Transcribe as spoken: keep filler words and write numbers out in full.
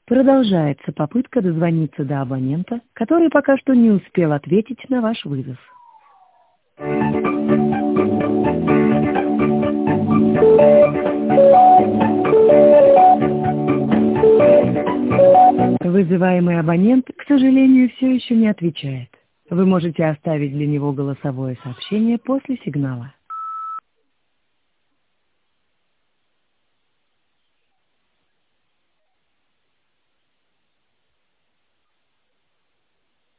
Продолжается попытка дозвониться до абонента, который пока что не успел ответить на ваш вызов. Вызываемый абонент, к сожалению, все еще не отвечает. Вы можете оставить для него голосовое сообщение после сигнала.